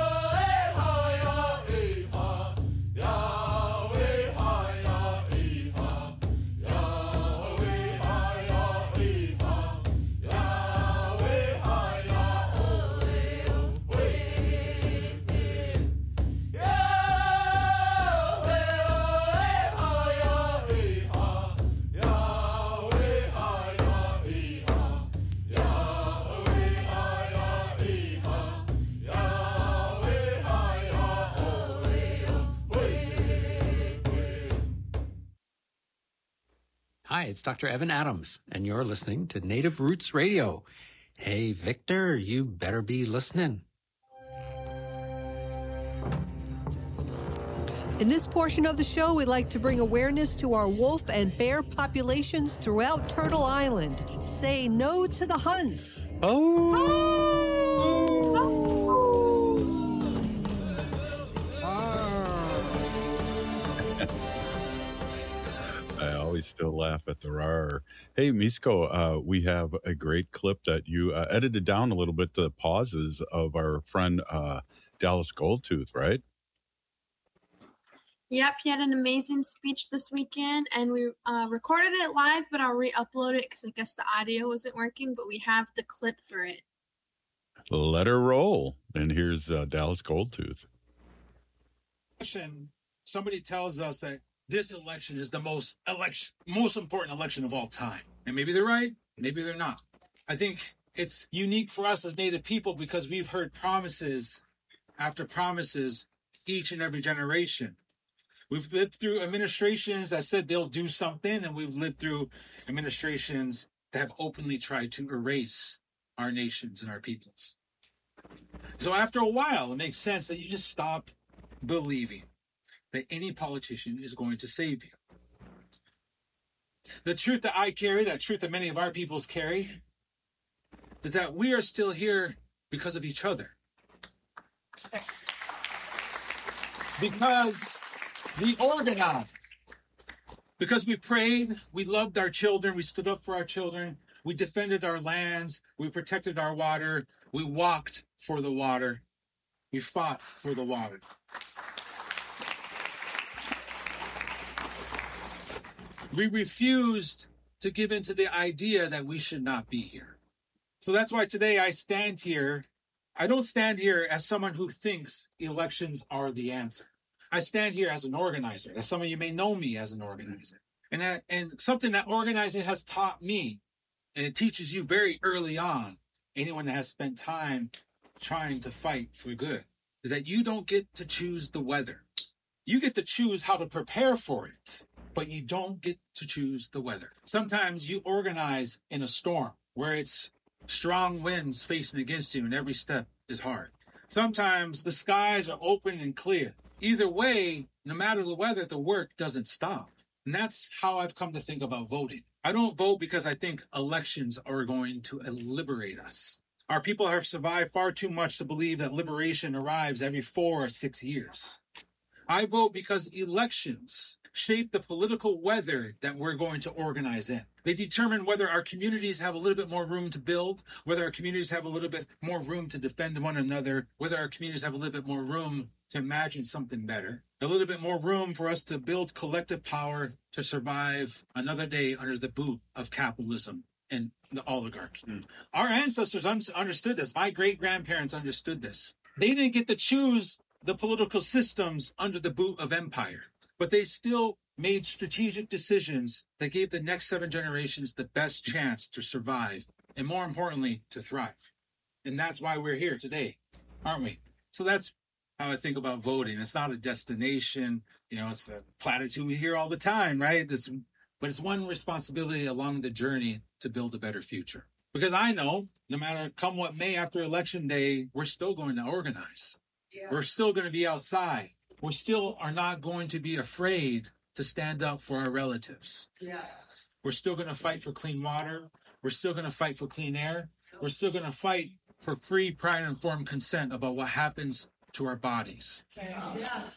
Yahweh, Hi, it's Doctor Evan Adams, and you're listening to Native Roots Radio. Hey, Victor, you better be listening. In this portion of the show, we'd like to bring awareness to our wolf and bear populations throughout Turtle Island. Say no to the hunts. Oh! I always still laugh at the roar. Hey, Misko, uh, we have a great clip that you uh, edited down a little bit, the pauses of our friend uh, Dallas Goldtooth, right? Yep, he had an amazing speech this weekend, and we uh, recorded it live, but I'll re-upload it because I guess the audio wasn't working, but we have the clip for it. Let her roll. And here's uh, Dallas Goldtooth. Somebody tells us that this election is the most election, most important election of all time. And maybe they're right, maybe they're not. I think it's unique for us as Native people because we've heard promises after promises each and every generation. We've lived through administrations that said they'll do something, and we've lived through administrations that have openly tried to erase our nations and our peoples. So after a while, it makes sense that you just stop believing that any politician is going to save you. The truth that I carry, that truth that many of our peoples carry, is that we are still here because of each other. Because we organized. Because we prayed, we loved our children, we stood up for our children, we defended our lands, we protected our water, we walked for the water, we fought for the water. We refused to give in to the idea that we should not be here. So that's why today I stand here. I don't stand here as someone who thinks elections are the answer. I stand here as an organizer, as some of you may know me as an organizer. And that, and something that organizing has taught me, and it teaches you very early on, anyone that has spent time trying to fight for good, is that you don't get to choose the weather. You get to choose how to prepare for it, but you don't get to choose the weather. Sometimes you organize in a storm where it's strong winds facing against you and every step is hard. Sometimes the skies are open and clear. Either way, no matter the weather, the work doesn't stop. And that's how I've come to think about voting. I don't vote because I think elections are going to liberate us. Our people have survived far too much to believe that liberation arrives every four or six years. I vote because elections shape the political weather that we're going to organize in. They determine whether our communities have a little bit more room to build, whether our communities have a little bit more room to defend one another, whether our communities have a little bit more room to imagine something better, a little bit more room for us to build collective power to survive another day under the boot of capitalism and the oligarchy. Mm. Our ancestors un- understood this. My great-grandparents understood this. They didn't get to choose the political systems under the boot of empire, but they still made strategic decisions that gave the next seven generations the best chance to survive and, more importantly, to thrive. And that's why we're here today, aren't we? So that's how I think about voting. It's not a destination, you know, it's a platitude we hear all the time, right? It's, but it's one responsibility along the journey to build a better future. Because I know, no matter come what may after election day, we're still going to organize. Yeah. We're still going to be outside. We still are not going to be afraid to stand up for our relatives. Yes. We're still going to fight for clean water. We're still going to fight for clean air. We're still going to fight for free, prior, and informed consent about what happens to our bodies. Yes.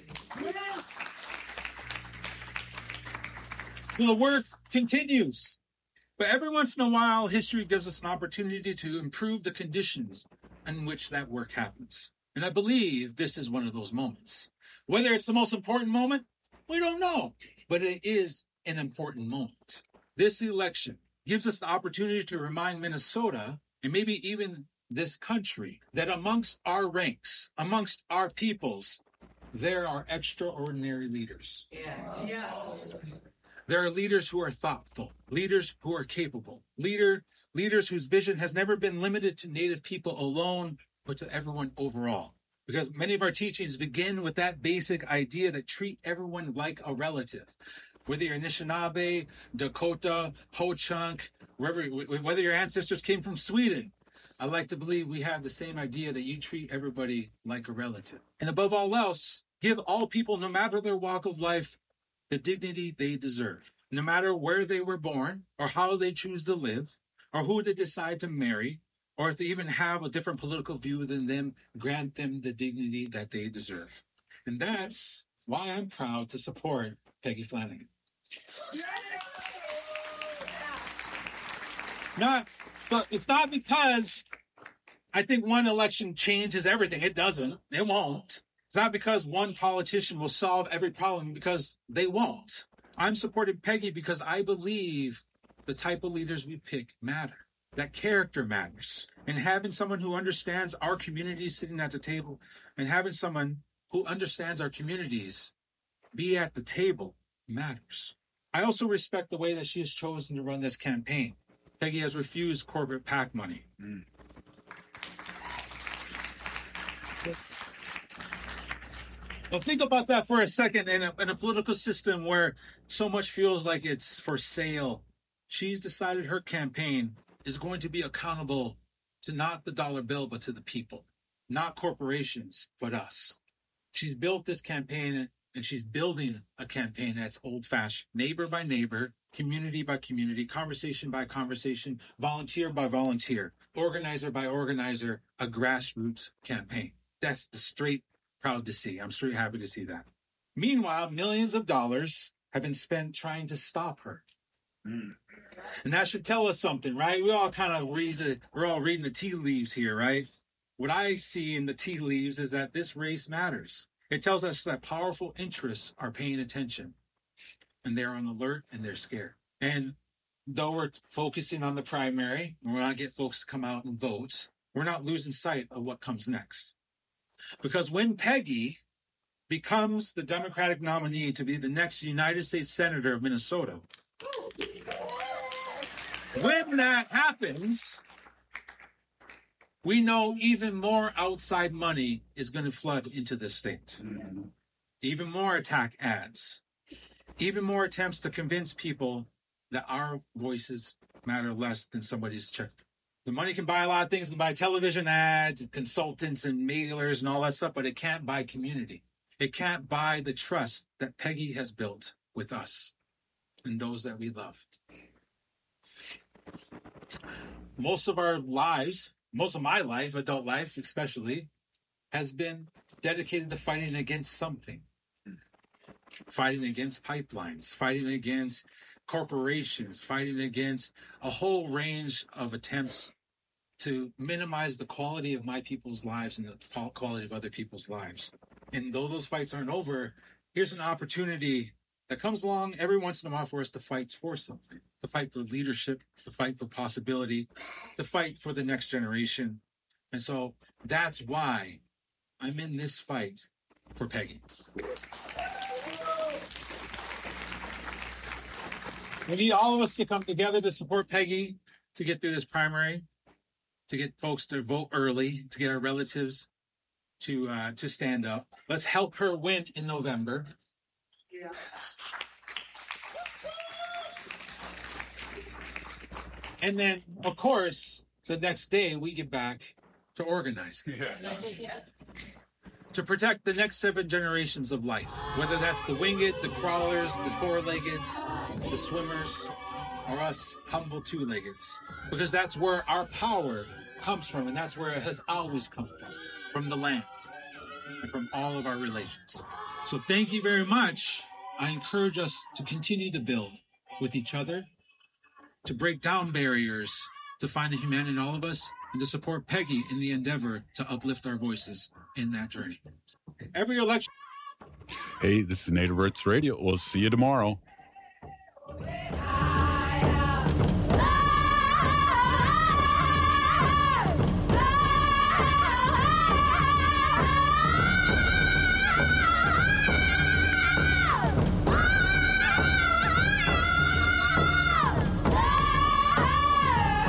So the work continues. But every once in a while, history gives us an opportunity to improve the conditions in which that work happens. And I believe this is one of those moments. Whether it's the most important moment, we don't know. But it is an important moment. This election gives us the opportunity to remind Minnesota, and maybe even this country, that amongst our ranks, amongst our peoples, there are extraordinary leaders. Yeah. Yes. There are leaders who are thoughtful, leaders who are capable, leader, leaders whose vision has never been limited to Native people alone, but to everyone overall. Because many of our teachings begin with that basic idea that treat everyone like a relative. Whether you're Anishinaabe, Dakota, Ho-Chunk, wherever, whether your ancestors came from Sweden, I like to believe we have the same idea that you treat everybody like a relative. And above all else, give all people, no matter their walk of life, the dignity they deserve. No matter where they were born, or how they choose to live, or who they decide to marry, or if they even have a different political view than them, grant them the dignity that they deserve. And that's why I'm proud to support Peggy Flanagan. Not, so it's not because I think one election changes everything. It doesn't. It won't. It's not because one politician will solve every problem, because they won't. I'm supporting Peggy because I believe the type of leaders we pick matter, that character matters. And having someone who understands our communities sitting at the table, and having someone who understands our communities be at the table matters. I also respect the way that she has chosen to run this campaign. Peggy has refused corporate PAC money. Mm. Well, think about that for a second. In a, in a political system where so much feels like it's for sale, she's decided her campaign is going to be accountable to not the dollar bill, but to the people. Not corporations, but us. She's built this campaign, and she's building a campaign that's old-fashioned, neighbor by neighbor, community by community, conversation by conversation, volunteer by volunteer, organizer by organizer, a grassroots campaign. That's the straight proud to see. I'm straight happy to see that. Meanwhile, millions of dollars have been spent trying to stop her. Mm. And that should tell us something, right? We all kind of read the, we're all reading the tea leaves here, right? What I see in the tea leaves is that this race matters. It tells us that powerful interests are paying attention, and they're on alert, and they're scared. And though we're focusing on the primary, and we're going to get folks to come out and vote, we're not losing sight of what comes next. Because when Peggy becomes the Democratic nominee to be the next United States Senator of Minnesota, when that happens, we know even more outside money is going to flood into this state. Mm-hmm. Even more attack ads. Even more attempts to convince people that our voices matter less than somebody's check. The money can buy a lot of things. It can buy television ads, and consultants, and mailers, and all that stuff, but it can't buy community. It can't buy the trust that Peggy has built with us and those that we love. Most of our lives, most of my life, adult life especially, has been dedicated to fighting against something. Fighting against pipelines, fighting against corporations, fighting against a whole range of attempts to minimize the quality of my people's lives and the quality of other people's lives. And though those fights aren't over, here's an opportunity that comes along every once in a while for us to fight for something, to fight for leadership, to fight for possibility, to fight for the next generation. And so that's why I'm in this fight for Peggy. We need all of us to come together to support Peggy, to get through this primary, to get folks to vote early, to get our relatives to uh, to stand up. Let's help her win in November. Yeah. And then, of course, the next day we get back to organize. Yeah. Yeah. To protect the next seven generations of life, whether that's the winged, the crawlers, the four-leggeds, the swimmers, or us humble two-leggeds. Because that's where our power comes from, and that's where it has always come from, from the land and from all of our relations. So thank you very much. I encourage us to continue to build with each other, to break down barriers, to find the humanity in all of us, and to support Peggy in the endeavor to uplift our voices in that journey. Every election. Hey, this is Native Roots Radio. We'll see you tomorrow.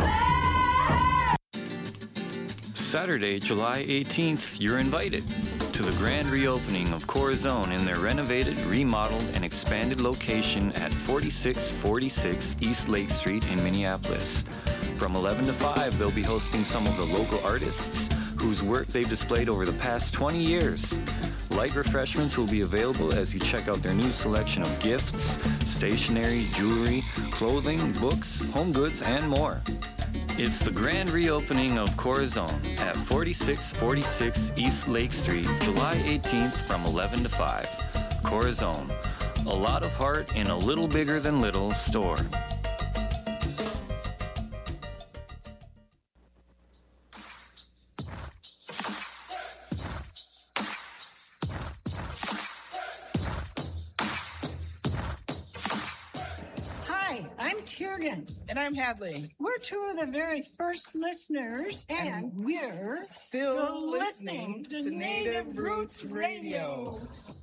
Saturday, July eighteenth, you're invited to the grand reopening of Corazon in their renovated, remodeled, and expanded location at forty-six forty-six East Lake Street in Minneapolis. From eleven to five, they'll be hosting some of the local artists whose work they've displayed over the past twenty years. Light refreshments will be available as you check out their new selection of gifts, stationery, jewelry, clothing, books, home goods, and more. It's the grand reopening of Corazon at forty-six forty-six East Lake Street, July eighteenth from eleven to five. Corazon, a lot of heart in a little bigger than little store. And I'm Hadley. We're two of the very first listeners, and, and we're still, still listening, listening to Native Roots Radio.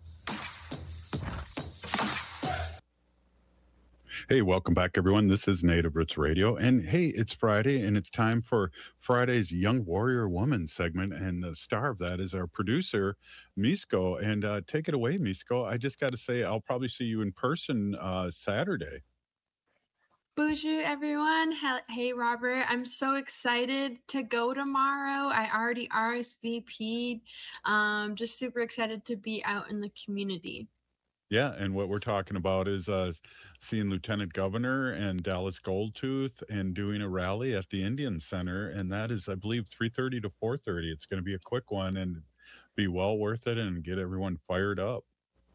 Hey, welcome back, everyone. This is Native Roots Radio. And hey, it's Friday, and it's time for Friday's Young Warrior Woman segment. And the star of that is our producer, Misko. And uh, take it away, Misko. I just got to say, I'll probably see you in person uh, Saturday. Bonjour, everyone. Hey, Robert. I'm so excited to go tomorrow. I already R S V P'd. Um, just super excited to be out in the community. Yeah, and what we're talking about is uh, seeing Lieutenant Governor and Dallas Goldtooth and doing a rally at the Indian Center. And that is, I believe, three thirty to four thirty. It's going to be a quick one and be well worth it and get everyone fired up.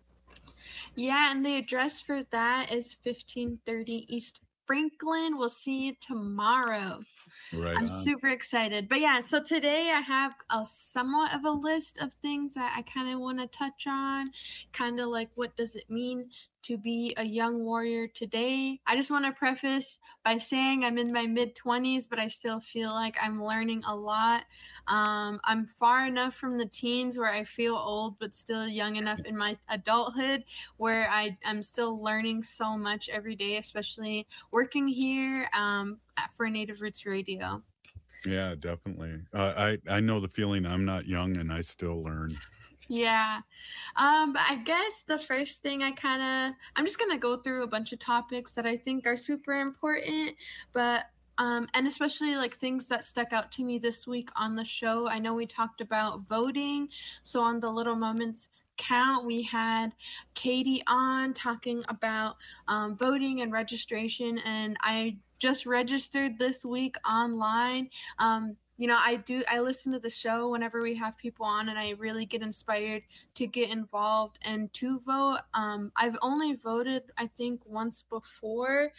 Yeah, and the address for that is fifteen thirty East Franklin. We'll see you tomorrow. Right I'm on. Super excited. But yeah, so today I have a somewhat of a list of things that I kind of want to touch on. Kind of like, what does it mean to be a young warrior today? I just want to preface by saying I'm in my mid-twenties, but I still feel like I'm learning a lot. Um, I'm far enough from the teens where I feel old, but still young enough in my adulthood where I, I'm still learning so much every day, especially working here um, for Native Roots Radio. Yeah, definitely. Uh, I, I know the feeling. I'm not young and I still learn. Yeah. Um, but I guess the first thing I kind of, I'm just going to go through a bunch of topics that I think are super important, but, um, and especially like things that stuck out to me this week on the show. I know we talked about voting. So on the Little Moments Count, we had Katie on talking about um, voting and registration. And I just registered this week online. Um, You know, I do, I listen to the show whenever we have people on, and I really get inspired to get involved and to vote. Um, I've only voted, I think, once before.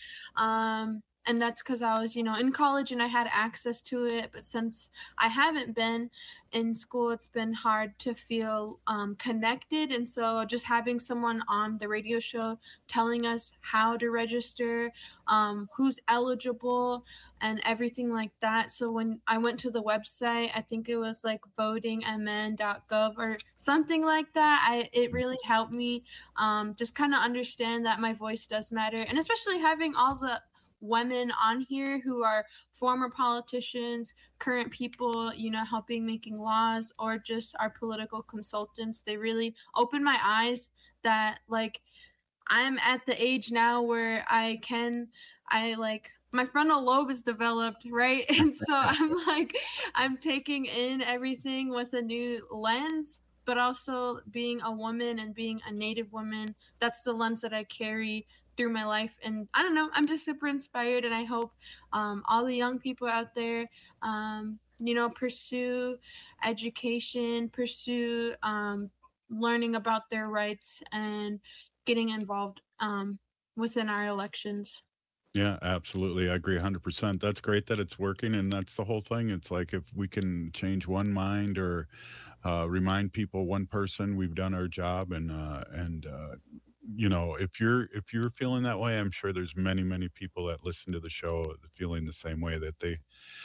Um, and that's because I was, you know, in college and I had access to it. But since I haven't been in school, it's been hard to feel um, connected. And so just having someone on the radio show telling us how to register, um, who's eligible, and everything like that. So when I went to the website, I think it was like voting m n dot gov or something like that. I it really helped me um, just kind of understand that my voice does matter. And especially having all the women on here who are former politicians, current people, you know, helping making laws, or just our political consultants. They really opened my eyes that like I'm at the age now where I can, I like, my frontal lobe is developed, right? And so I'm like, I'm taking in everything with a new lens, but also being a woman and being a Native woman, that's the lens that I carry through my life. And I don't know, I'm just super inspired, and I hope um, all the young people out there, um, you know, pursue education, pursue um, learning about their rights and getting involved um, within our elections. Yeah, absolutely. I agree one hundred percent. That's great that it's working, and that's the whole thing. It's like if we can change one mind or uh, remind people, one person, we've done our job. And uh, and uh, you know, if you're if you're feeling that way, I'm sure there's many many people that listen to the show feeling the same way. That they,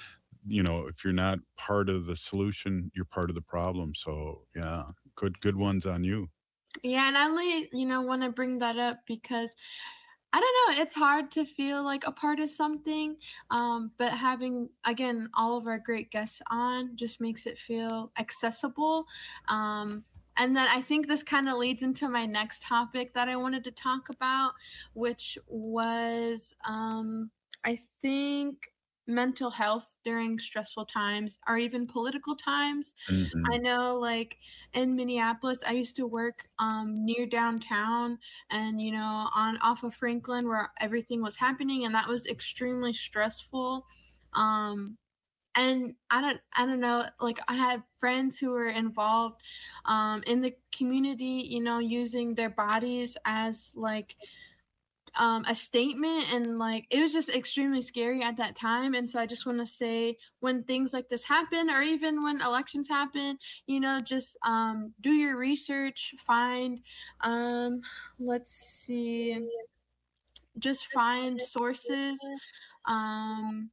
you know, if you're not part of the solution, you're part of the problem. So yeah, good good ones on you. Yeah, and I only you know want to bring that up because I don't know, it's hard to feel like a part of something, um, but having, again, all of our great guests on just makes it feel accessible. Um, and then I think this kind of leads into my next topic that I wanted to talk about, which was, um, I think, mental health during stressful times or even political times. Mm-hmm. I know, like, in Minneapolis, I used to work um, near downtown and, you know, on off of Franklin where everything was happening, and that was extremely stressful. Um, and I don't, I don't know, like, I had friends who were involved um, in the community, you know, using their bodies as, like, um, a statement, and like it was just extremely scary at that time. And so I just want to say, when things like this happen, or even when elections happen, you know, just um, do your research, find, um, let's see, just find sources. Um,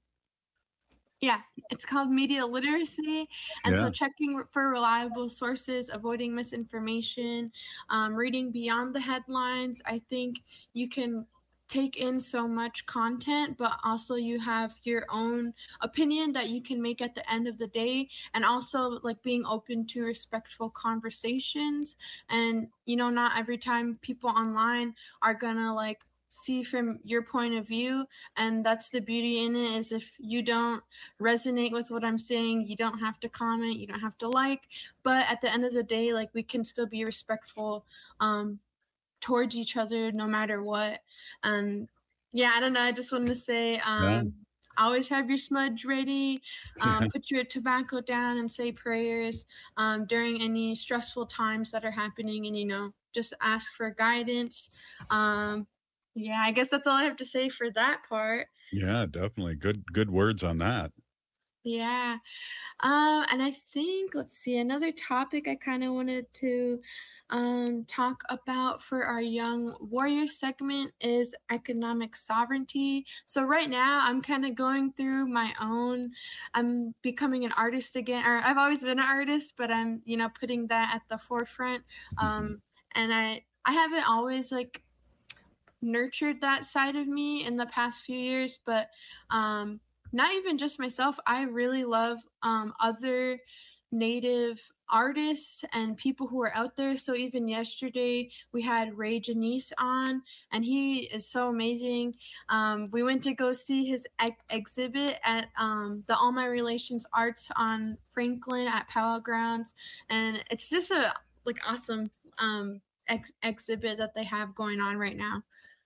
yeah, it's called media literacy. And Yeah. so checking for reliable sources, avoiding misinformation, um, reading beyond the headlines. I think you can take in so much content, but also you have your own opinion that you can make at the end of the day. And also, like, being open to respectful conversations. And, you know, not every time people online are gonna, like, see from your point of view, and that's the beauty in it, is if you don't resonate with what I'm saying, you don't have to comment, you don't have to like, but at the end of the day, like, we can still be respectful um towards each other no matter what. And yeah, I don't know, I just wanted to say, um Yeah. always have your smudge ready, um, put your tobacco down and say prayers um, during any stressful times that are happening, and, you know, just ask for guidance. um Yeah, I guess that's all I have to say for that part. Yeah, definitely. Good good words on that. Yeah. Um, and I think, let's see, another topic I kind of wanted to um, talk about for our Young Warrior segment is economic sovereignty. So right now I'm kind of going through my own, I'm becoming an artist again, or I've always been an artist, but I'm, you know, putting that at the forefront. Um, and I, I haven't always, like, nurtured that side of me in the past few years, but um not even just myself, I really love um other Native artists and people who are out there. So even yesterday we had Ray Janice on, and he is so amazing. Um we went to go see his ex- exhibit at um the All My Relations Arts on Franklin at Powell Grounds, and it's just a, like, awesome um ex- exhibit that they have going on right now.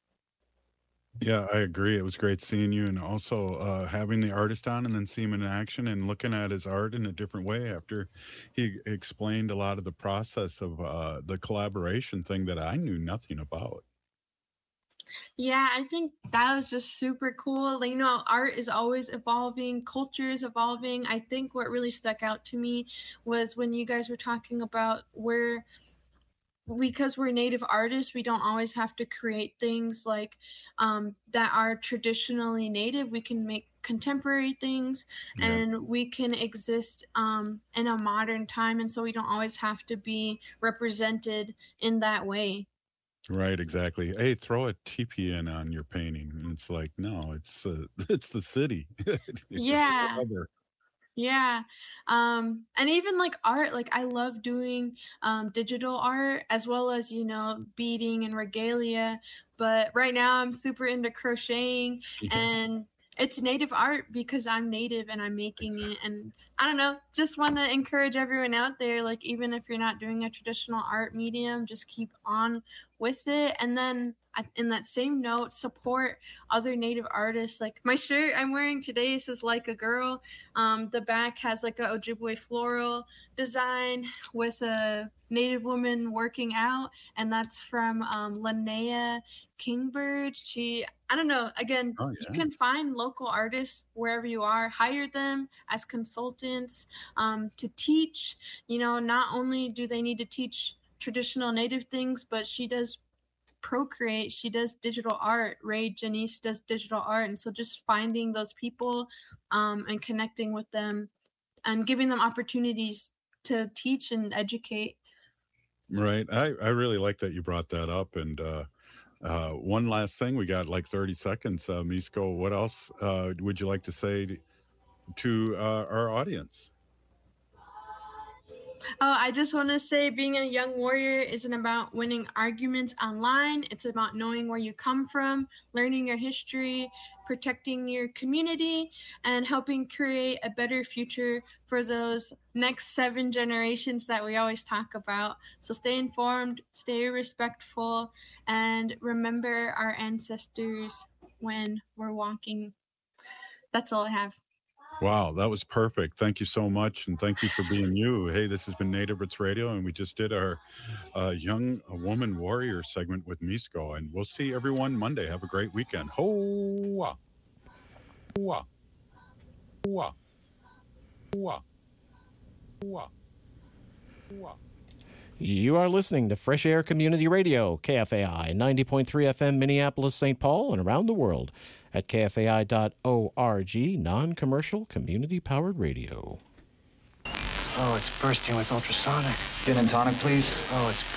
Yeah, I agree. It was great seeing you, and also uh, having the artist on and then seeing him in action and looking at his art in a different way after he explained a lot of the process of uh, the collaboration thing that I knew nothing about. Yeah, I think that was just super cool. Like, you know, art is always evolving, culture is evolving. I think what really stuck out to me was when you guys were talking about where, because we're Native artists, we don't always have to create things like um, that are traditionally Native. We can make contemporary things, Yeah. and we can exist um, in a modern time, and so we don't always have to be represented in that way. Right, exactly. Hey, throw a teepee in on your painting, and it's like, no, it's uh, it's the city. Yeah. Whatever. Yeah. Um, and even like art, like I love doing um, digital art as well as, you know, beading and regalia. But right now I'm super into crocheting, Yeah. and it's Native art because I'm Native and I'm making it. And I don't know, just want to encourage everyone out there, like, even if you're not doing a traditional art medium, just keep on with it. And then I- in that same note, support other Native artists. Like my shirt I'm wearing today says "Like a Girl." Um, the back has like a Ojibwe floral design with a Native woman working out, and that's from um, Linnea Kingbird. She, I don't know, again, Oh, you yeah. can find local artists wherever you are, hire them as consultants um, to teach. You know, not only do they need to teach traditional Native things, but she does Procreate, she does digital art. Ray Janice does digital art. And so just finding those people um, and connecting with them and giving them opportunities to teach and educate. Right. I, I really like that you brought that up. And uh, uh, one last thing, we got like thirty seconds. Uh, Misko, what else uh, would you like to say to uh, our audience? Oh, I just want to say being a young warrior isn't about winning arguments online. It's about knowing where you come from, learning your history, protecting your community, and helping create a better future for those next seven generations that we always talk about. So stay informed, stay respectful, and remember our ancestors when we're walking. That's all I have. Wow, that was perfect. Thank you so much, and thank you for being you. Hey, this has been Native Roots Radio, and we just did our uh, Young Woman Warrior segment with Misko, and we'll see everyone Monday. Have a great weekend. Hoa! Hoa! Hoa! Hoa! Hoa! Hoa! You are listening to Fresh Air Community Radio, K F A I, ninety point three F M, Minneapolis, Saint Paul, and around the world at K F A I dot org, non-commercial, community-powered radio. Oh, it's bursting with ultrasonic. Gin and tonic, please. Oh, it's